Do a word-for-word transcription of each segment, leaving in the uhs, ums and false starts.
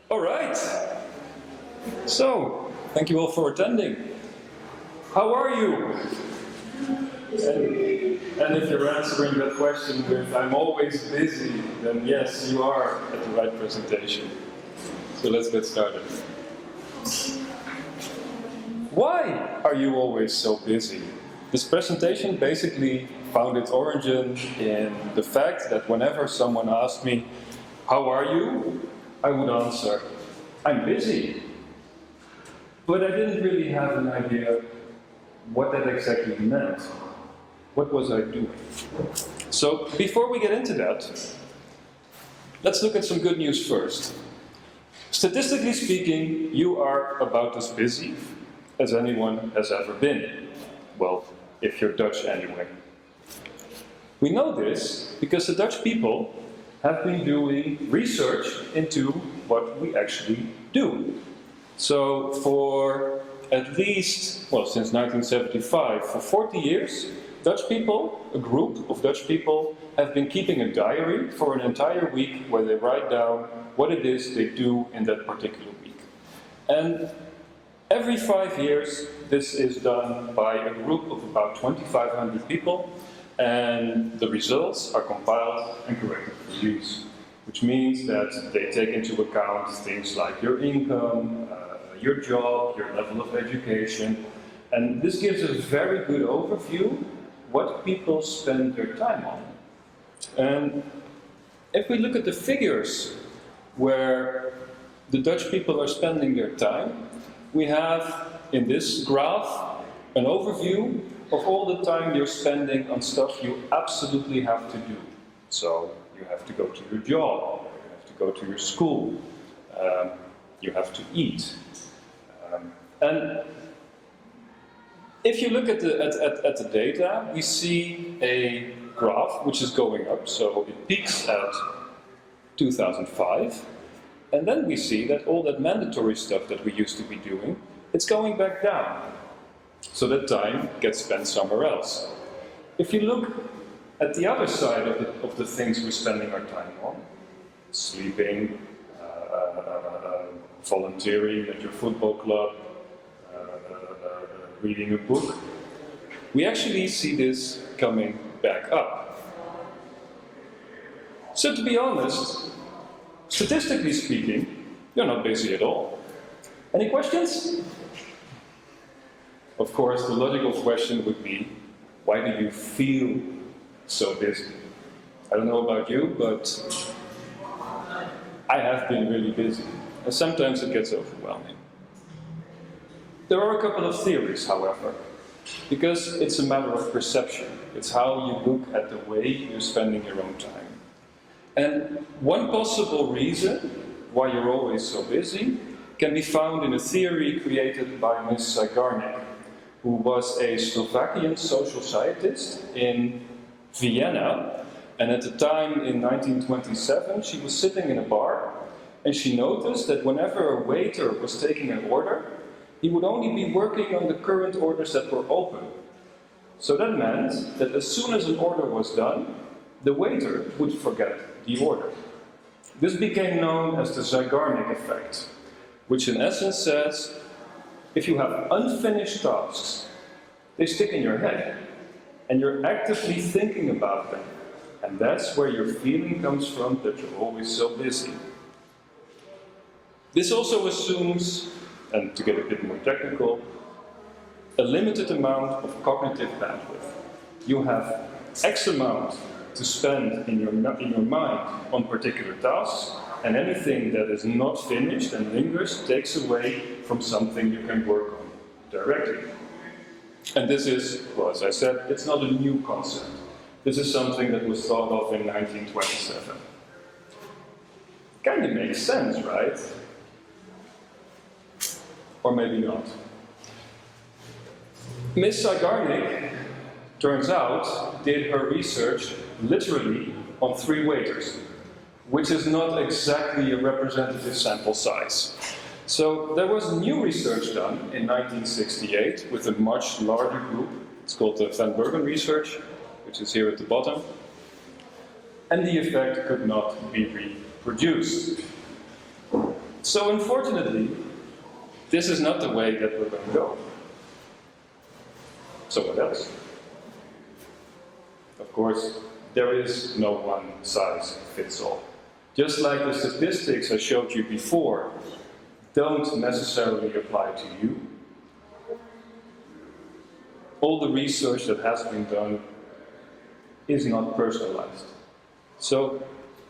All right. So, thank you all for attending. How are you? And, and if you're answering that question with "I'm always busy," then yes, you are at the right presentation. So let's get started. Why are you always so busy? This presentation basically found its origin in the fact that whenever someone asked me, "How are you?" I would answer, "I'm busy." But I didn't really have an idea what that exactly meant. What was I doing? So before we get into that, let's look at some good news first. Statistically speaking, you are about as busy as anyone has ever been. Well, if you're Dutch anyway. We know this because the Dutch people have been doing research into what we actually do. So for at least, well, since nineteen seventy-five, for forty years, Dutch people, a group of Dutch people, have been keeping a diary for an entire week where they write down what it is they do in that particular week. And every five years, this is done by a group of about twenty-five hundred people, and the results are compiled and corrected for use, which means that they take into account things like your income, uh, your job, your level of education, and this gives a very good overview what people spend their time on. And if we look at the figures where the Dutch people are spending their time, we have in this graph an overview of all the time you're spending on stuff you absolutely have to do. So you have to go to your job, you have to go to your school, um, you have to eat. Um, and if you look at the, at, at, at the data, we see a graph which is going up, so it peaks at two thousand five, and then we see that all that mandatory stuff that we used to be doing, it's going back down. So that time gets spent somewhere else. If you look at the other side of the, of the things we're spending our time on, sleeping, uh, uh, uh, volunteering at your football club, uh, uh, reading a book, we actually see this coming back up. So to be honest, statistically speaking, you're not busy at all. Any questions? Of course, the logical question would be, why do you feel so busy? I don't know about you, but I have been really busy, and sometimes it gets overwhelming. There are a couple of theories, however, because it's a matter of perception. It's how you look at the way you're spending your own time. And one possible reason why you're always so busy can be found in a theory created by Miss Zeigarnik, who was a Slovakian social scientist in Vienna, and at the time in nineteen twenty-seven she was sitting in a bar and she noticed that whenever a waiter was taking an order, he would only be working on the current orders that were open. So that meant that as soon as an order was done, the waiter would forget the order. This became known as the Zeigarnik effect, which in essence says, if you have unfinished tasks, they stick in your head, and you're actively thinking about them. And that's where your feeling comes from that you're always so busy. This also assumes, and to get a bit more technical, a limited amount of cognitive bandwidth. You have X amount to spend in your, in your mind on particular tasks, and anything that is not finished and lingers takes away from something you can work on directly. And this is, well, as I said, it's not a new concept. This is something that was thought of in nineteen twenty-seven. Kind of makes sense, right? Or maybe not. Miss Zeigarnik, turns out, did her research literally on three waiters, which is not exactly a representative sample size. So there was new research done in nineteen sixty-eight with a much larger group. It's called the Van Bergen research, which is here at the bottom. And the effect could not be reproduced. So unfortunately, this is not the way that we're going to go. So what else? Of course, there is no one size fits all. Just like the statistics I showed you before don't necessarily apply to you, all the research that has been done is not personalized. So,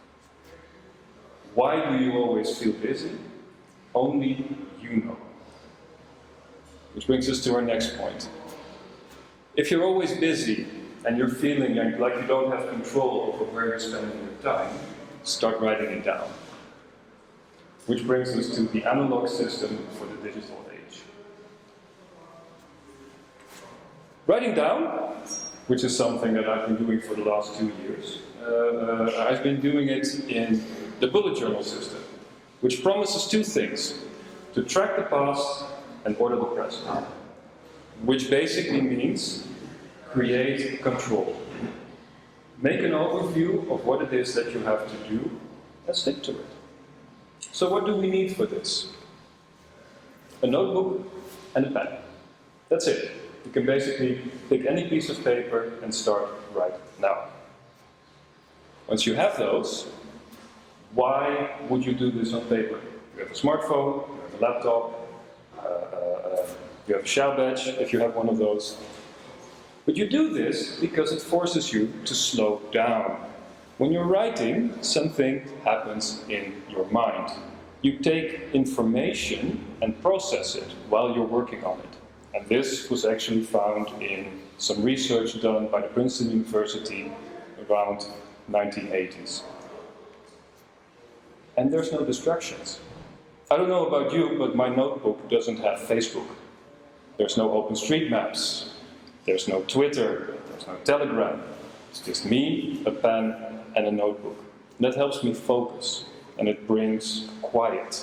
why do you always feel busy? Only you know. Which brings us to our next point. If you're always busy and you're feeling like you don't have control over where you're spending your time, start writing it down. Which brings us to the analog system for the digital age. Writing down, which is something that I've been doing for the last two years, uh, uh, I've been doing it in the bullet journal system, which promises two things: to track the past and order the present. Which basically means create control. Make an overview of what it is that you have to do and stick to it. So what do we need for this? A notebook and a pen. That's it. You can basically pick any piece of paper and start right now. Once you have those, why would you do this on paper? You have a smartphone, you have a laptop, uh, uh, you have a shower badge if you have one of those. But you do this because it forces you to slow down. When you're writing, something happens in your mind. You take information and process it while you're working on it. And this was actually found in some research done by the Princeton University around nineteen eighties. And there's no distractions. I don't know about you, but my notebook doesn't have Facebook. There's no OpenStreetMaps. There's no Twitter. There's no Telegram. It's just me, a pen, and a notebook. And that helps me focus, and it brings quiet.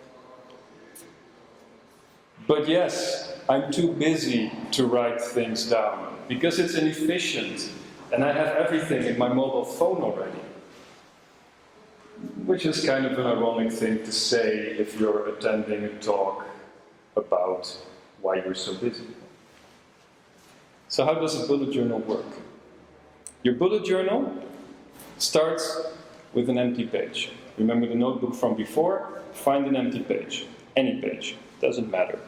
But yes, I'm too busy to write things down, because it's inefficient, and I have everything in my mobile phone already. Which is kind of an ironic thing to say if you're attending a talk about why you're so busy. So how does a bullet journal work? Your bullet journal starts with an empty page. Remember the notebook from before? Find an empty page. Any page. Doesn't matter.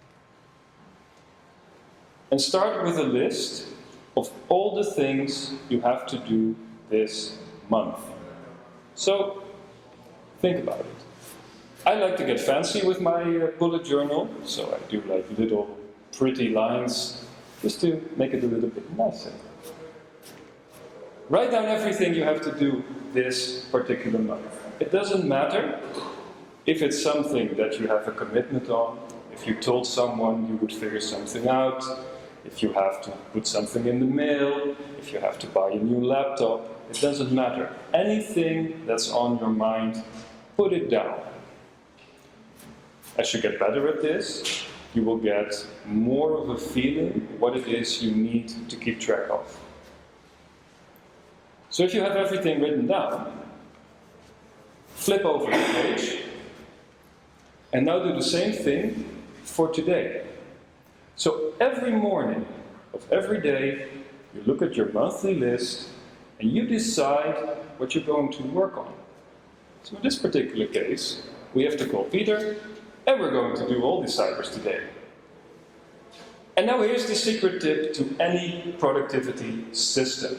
And start with a list of all the things you have to do this month. So, think about it. I like to get fancy with my uh, bullet journal, so I do like little pretty lines, just to make it a little bit nicer. Write down everything you have to do this particular month. It doesn't matter if it's something that you have a commitment on, if you told someone you would figure something out, if you have to put something in the mail, if you have to buy a new laptop, it doesn't matter. Anything that's on your mind, put it down. As you get better at this, you will get more of a feeling what it is you need to keep track of. So if you have everything written down, flip over the page, and now do the same thing for today. So every morning of every day, you look at your monthly list, and you decide what you're going to work on. So in this particular case, we have to call Peter, and we're going to do all the cipers today. And now here's the secret tip to any productivity system.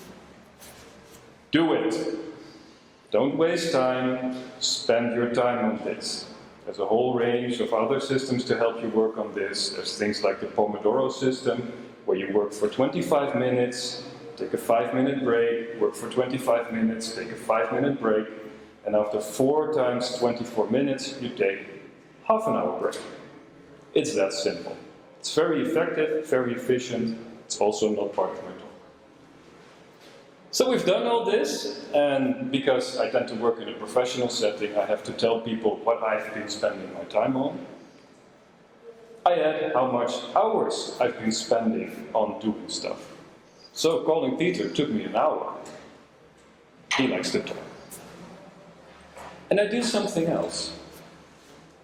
Do it. Don't waste time, spend your time on this. There's a whole range of other systems to help you work on this. There's things like the Pomodoro system, where you work for twenty-five minutes, take a five minute break, work for twenty-five minutes, take a five minute break, and after four times twenty-four minutes, you take half an hour break. It's that simple. It's very effective, very efficient. It's also not part of my job. So we've done all this, and because I tend to work in a professional setting, I have to tell people what I've been spending my time on. I add how much hours I've been spending on doing stuff. So calling Peter took me an hour. He likes to talk. And I do something else.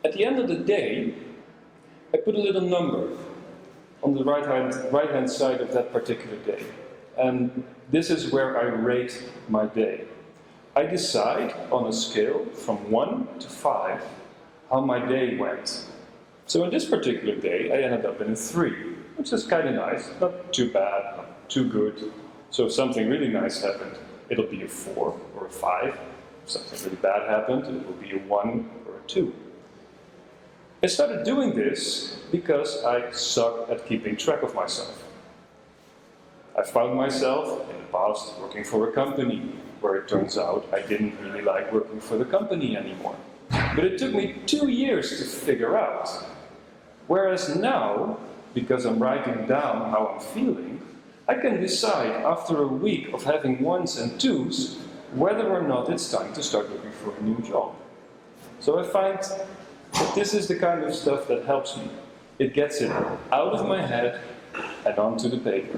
At the end of the day, I put a little number on the right hand, right hand side of that particular day. And this is where I rate my day. I decide on a scale from one to five how my day went. So in this particular day, I ended up in a three, which is kind of nice, not too bad, not too good. So if something really nice happened, it'll be a four or a five. If something really bad happened, it will be a one or a two. I started doing this because I suck at keeping track of myself. I found myself in the past working for a company where it turns out I didn't really like working for the company anymore. But it took me two years to figure out. Whereas now, because I'm writing down how I'm feeling, I can decide after a week of having ones and twos whether or not it's time to start looking for a new job. So I find that this is the kind of stuff that helps me. It gets it out of my head and onto the paper.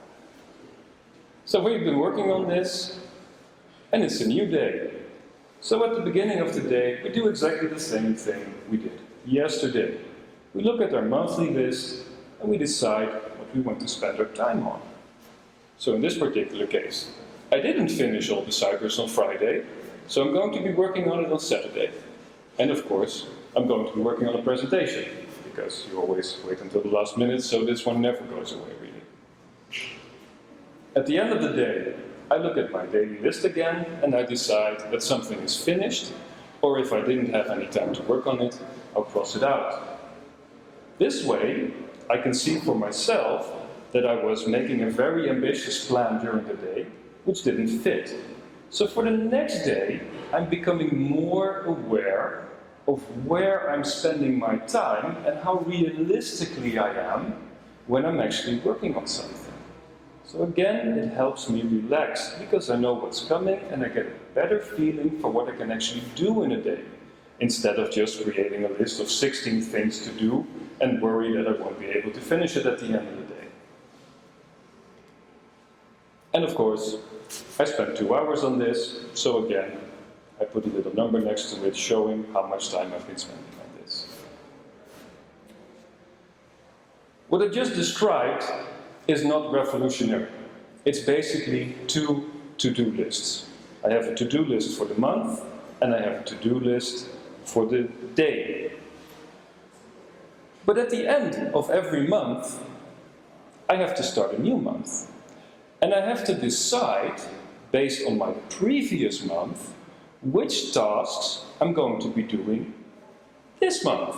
So we've been working on this, and it's a new day. So at the beginning of the day, we do exactly the same thing we did yesterday. We look at our monthly list, and we decide what we want to spend our time on. So in this particular case, I didn't finish all the cipers on Friday, so I'm going to be working on it on Saturday. And of course, I'm going to be working on a presentation, because you always wait until the last minute, so this one never goes away, really. At the end of the day, I look at my daily list again, and I decide that something is finished, or if I didn't have any time to work on it, I'll cross it out. This way, I can see for myself that I was making a very ambitious plan during the day, which didn't fit. So for the next day, I'm becoming more aware of where I'm spending my time and how realistically I am when I'm actually working on something. So again, it helps me relax because I know what's coming and I get a better feeling for what I can actually do in a day, instead of just creating a list of sixteen things to do and worry that I won't be able to finish it at the end of the day. And of course, I spent two hours on this, so again, I put a little number next to it showing how much time I've been spending on this. What I just described is not revolutionary. It's basically two to-do lists. I have a to-do list for the month, and I have a to-do list for the day. But at the end of every month, I have to start a new month. And I have to decide, based on my previous month, which tasks I'm going to be doing this month.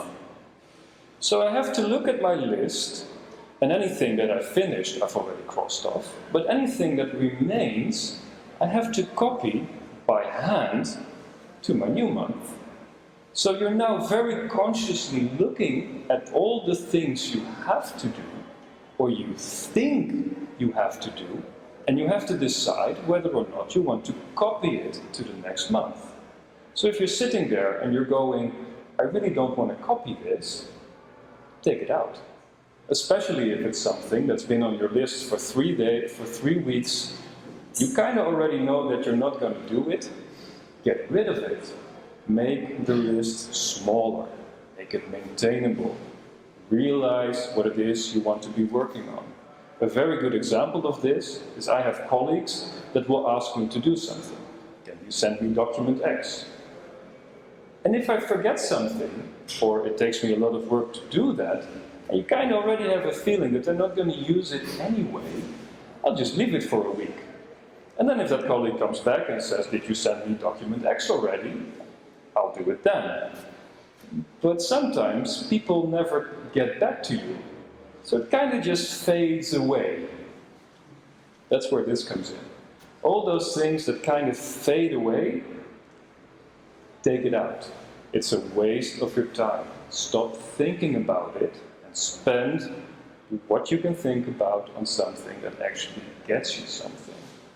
So I have to look at my list, and anything that I finished, I've already crossed off, but anything that remains, I have to copy by hand to my new month. So you're now very consciously looking at all the things you have to do, or you think you have to do, and you have to decide whether or not you want to copy it to the next month. So if you're sitting there and you're going, I really don't want to copy this, take it out. Especially if it's something that's been on your list for three days, for three weeks, you kind of already know that you're not going to do it. Get rid of it. Make the list smaller. Make it maintainable. Realize what it is you want to be working on. A very good example of this is I have colleagues that will ask me to do something. Can you send me document X? And if I forget something, or it takes me a lot of work to do that, and you kind of already have a feeling that they're not going to use it anyway, I'll just leave it for a week. And then if that colleague comes back and says, did you send me document X already? I'll do it then. But sometimes people never get back to you. So it kind of just fades away. That's where this comes in. All those things that kind of fade away, take it out. It's a waste of your time. Stop thinking about it and spend what you can think about on something that actually gets you something.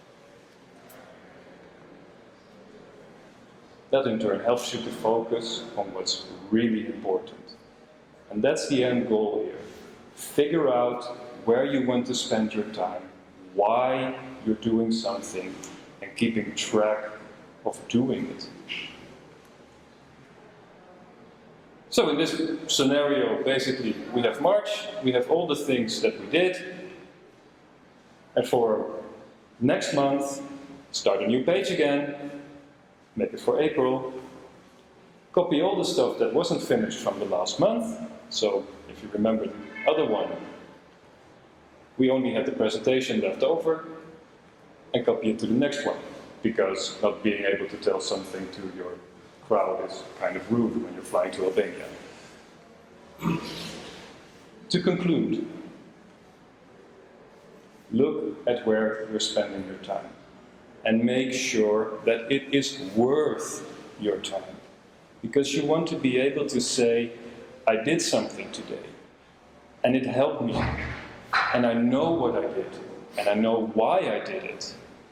That in turn helps you to focus on what's really important. And that's the end goal here. Figure out where you want to spend your time, why you're doing something, and keeping track of doing it. So in this scenario, basically, we have March, we have all the things that we did, and for next month, start a new page again, make it for April, copy all the stuff that wasn't finished from the last month. So if you remember the other one, we only had the presentation left over, and copy it to the next one, because not being able to tell something to your crowd is kind of rude when you're flying to Albania. To conclude, look at where you're spending your time and make sure that it is worth your time. Because you want to be able to say, I did something today, and it helped me, and I know what I did, and I know why I did it.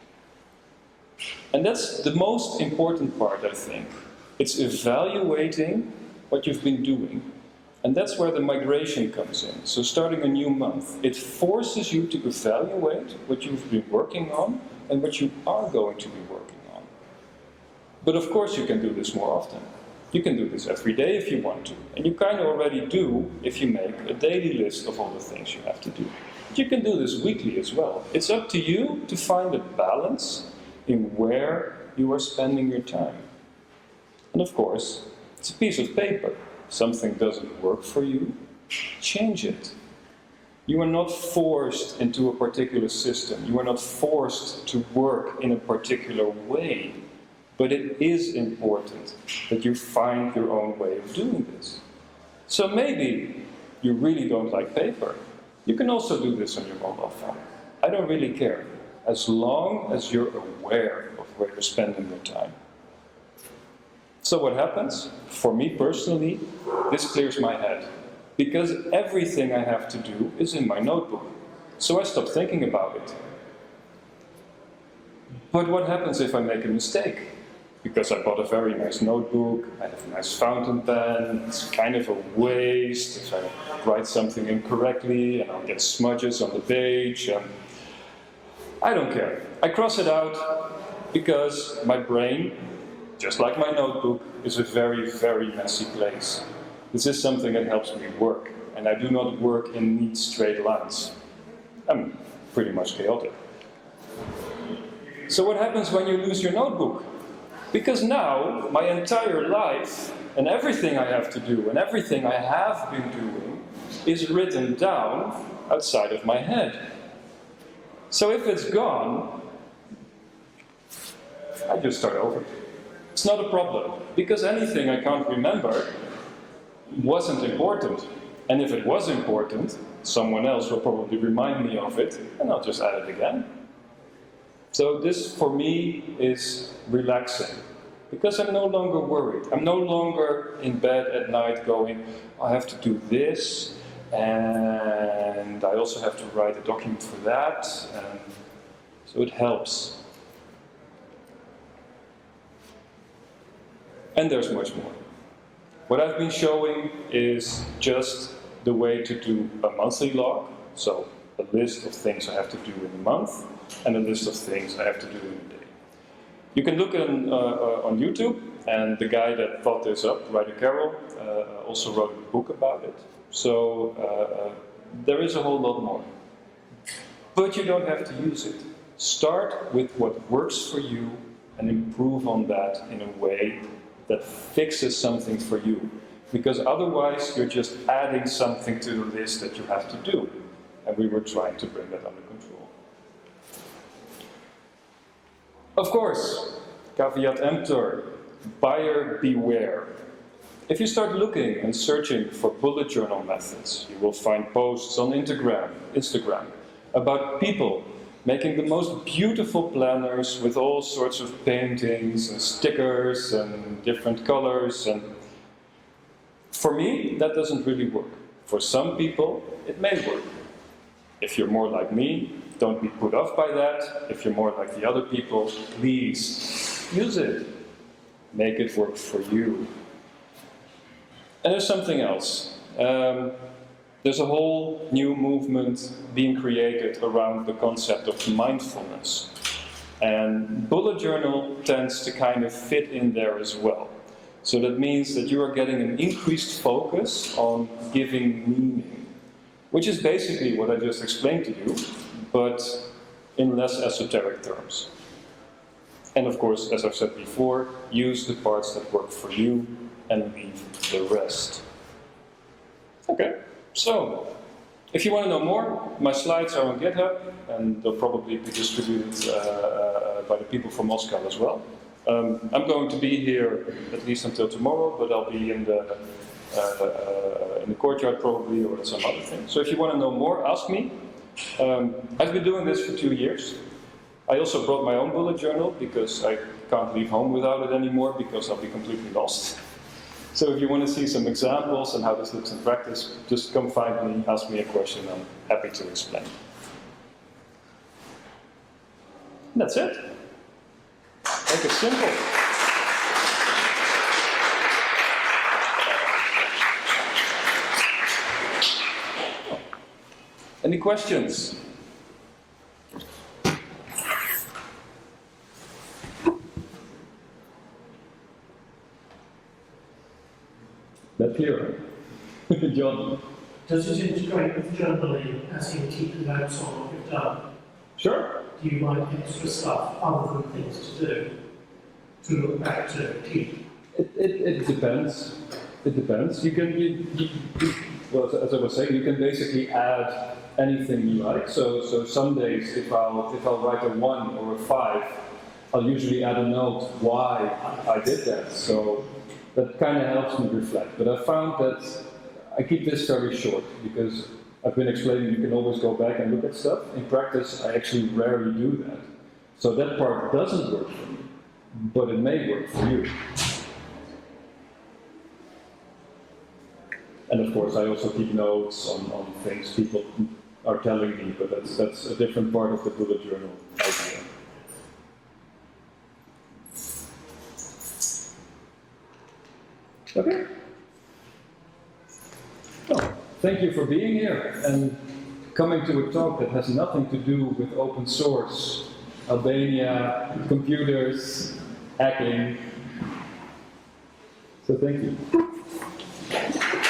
And that's the most important part, I think. It's evaluating what you've been doing. And that's where the migration comes in. So starting a new month, it forces you to evaluate what you've been working on and what you are going to be working on. But of course you can do this more often. You can do this every day if you want to. And you kind of already do if you make a daily list of all the things you have to do. But you can do this weekly as well. It's up to you to find a balance in where you are spending your time. And of course, it's a piece of paper. Something doesn't work for you, change it. You are not forced into a particular system. You are not forced to work in a particular way. But it is important that you find your own way of doing this. So maybe you really don't like paper. You can also do this on your mobile phone. I don't really care, as long as you're aware of where you're spending your time. So what happens? For me personally, this clears my head. Because everything I have to do is in my notebook. So I stop thinking about it. But what happens if I make a mistake? Because I bought a very nice notebook, I have a nice fountain pen, it's kind of a waste if I write something incorrectly and I'll get smudges on the page. And I don't care. I cross it out because my brain, just like my notebook, is a very, very messy place. This is something that helps me work, and I do not work in neat straight lines. I'm pretty much chaotic. So what happens when you lose your notebook? Because now, my entire life, and everything I have to do, and everything I have been doing, is written down outside of my head. So if it's gone, I just start over. It's not a problem, because anything I can't remember wasn't important. And if it was important, someone else will probably remind me of it, and I'll just add it again. So this, for me, is relaxing. Because I'm no longer worried. I'm no longer in bed at night going, I have to do this, and I also have to write a document for that. And so it helps. And there's much more. What I've been showing is just the way to do a monthly log. So a list of things I have to do in a month, and a list of things I have to do in a day. You can look in, uh, uh, on YouTube, and the guy that thought this up, Ryder Carroll, uh, also wrote a book about it. So uh, uh, there is a whole lot more. But you don't have to use it. Start with what works for you and improve on that in a way that fixes something for you. Because otherwise you're just adding something to the list that you have to do. And we were trying to bring that under control. Of course, caveat emptor, buyer beware. If you start looking and searching for bullet journal methods, you will find posts on Instagram, Instagram about people making the most beautiful planners with all sorts of paintings and stickers and different colors. And for me, that doesn't really work. For some people, it may work. If you're more like me, don't be put off by that. If you're more like the other people, please use it. Make it work for you. And there's something else. Um, there's a whole new movement being created around the concept of mindfulness. And bullet journal tends to kind of fit in there as well. So that means that you are getting an increased focus on giving meaning, which is basically what I just explained to you, but in less esoteric terms. And of course, as I've said before, use the parts that work for you and leave the rest. Okay, so if you want to know more, my slides are on GitHub, and they'll probably be distributed uh, uh, by the people from Moscow as well. Um, I'm going to be here at least until tomorrow, but I'll be in the uh, uh, in the courtyard probably, or some other thing. So if you want to know more, ask me. Um, I've been doing this for two years. I also brought my own bullet journal because I can't leave home without it anymore because I'll be completely lost. So if you want to see some examples and how this looks in practice, just come find me, ask me a question, I'm happy to explain. And that's it. Make it simple. Any questions? Left here. John. Does it integrate with journaling as you keep the notes on what you've done? Sure. Do you write extra stuff other than things to do to look back to keep? It, it, it depends. It depends. You can, you, you, you, well, as I was saying, you can basically add anything you like. So, so some days, if I'll, if I'll write a one or a five, I'll usually add a note why I did that. So that kind of helps me reflect. But I found that I keep this very short because I've been explaining you can always go back and look at stuff. In practice, I actually rarely do that. So that part doesn't work for me, but it may work for you. And of course, I also keep notes on, on things people are telling me, but that's, that's a different part of the bullet journal idea. Okay. Well, thank you for being here and coming to a talk that has nothing to do with open source, Albania, computers, hacking. So thank you.